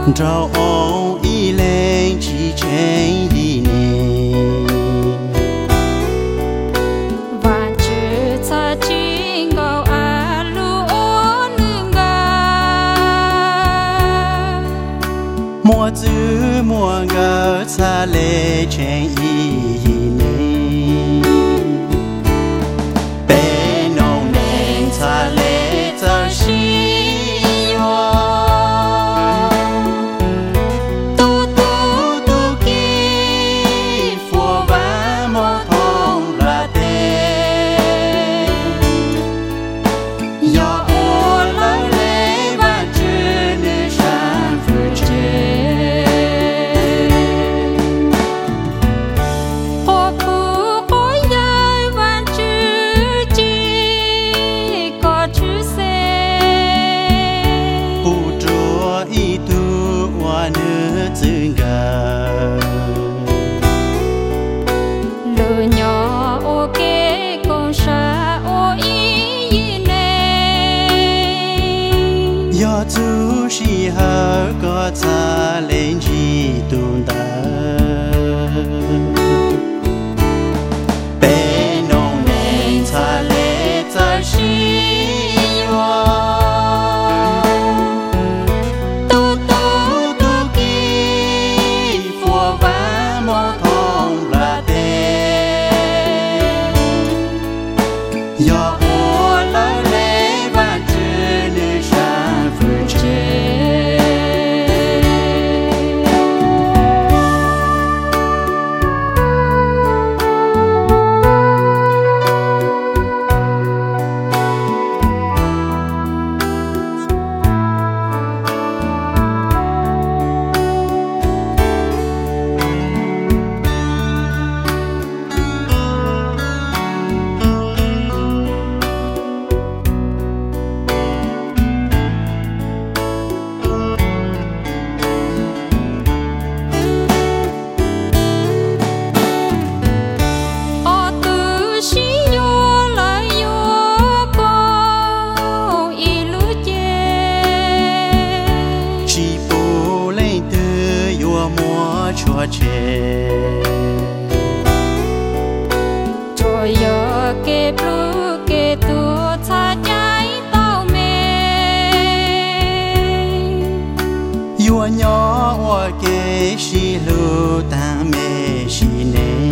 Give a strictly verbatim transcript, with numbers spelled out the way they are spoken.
trao ông y lên chỉ trên đi nè và chữ ta chỉ ngầu à lu ô nương ga mùa chữ mùa ngờ xa lệ trên y nè bên nông nền xa lệ giờ xí chú sĩ hở có ta lên chỉ tuôn ta bên nông nền ta lệ ta sĩ tu tu tu kỳ phùa vá mô thông là tê do ua lỡ lệ và chữ nữ sang phương chế chúa chế chúa yo kê blu kê tu cha trái tao mê yo nhỏ wa kê shi lu ta mê shi nê